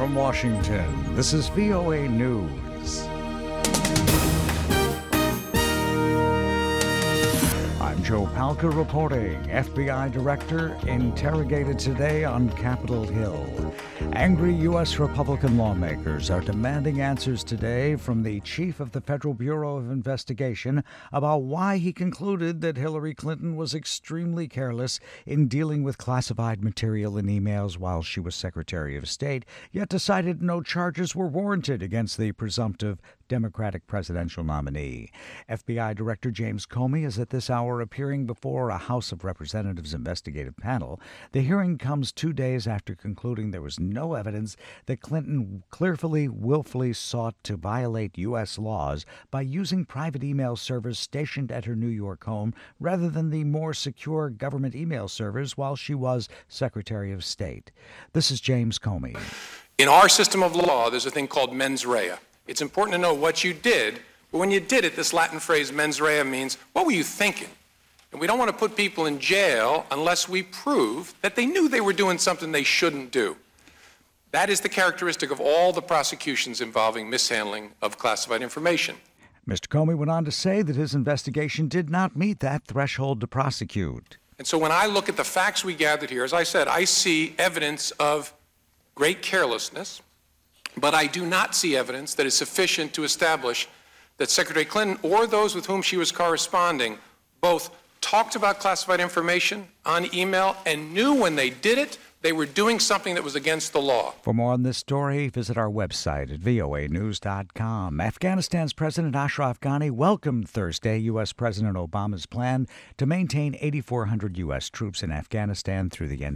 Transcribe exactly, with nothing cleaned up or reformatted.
from Washington, this is V O A News. I'm Joe Palca reporting. F B I director interrogated today on Capitol Hill. Angry U S Republican lawmakers are demanding answers today from the chief of the Federal Bureau of Investigation about why he concluded that Hillary Clinton was extremely careless in dealing with classified material and emails while she was Secretary of State, yet decided no charges were warranted against the presumptive Democratic presidential nominee. F B I Director James Comey is at this hour appearing before a House of Representatives investigative panel. The hearing comes two days after concluding there was no evidence that Clinton clearly, willfully sought to violate U S laws by using private email servers stationed at her New York home rather than the more secure government email servers while she was Secretary of State. This is James Comey. In our system of law, there's a thing called mens rea. It's important to know what you did, but when you did it, this Latin phrase mens rea means, what were you thinking? And we don't want to put people in jail unless we prove that they knew they were doing something they shouldn't do. That is the characteristic of all the prosecutions involving mishandling of classified information. Mister Comey went on to say that his investigation did not meet that threshold to prosecute. And so when I look at the facts we gathered here, as I said, I see evidence of great carelessness, but I do not see evidence that is sufficient to establish that Secretary Clinton or those with whom she was corresponding both talked about classified information on email and knew when they did it, they were doing something that was against the law. For more on this story, visit our website at V O A news dot com. Afghanistan's President Ashraf Ghani welcomed Thursday U S. President Obama's plan to maintain eighty-four hundred U S troops in Afghanistan through the end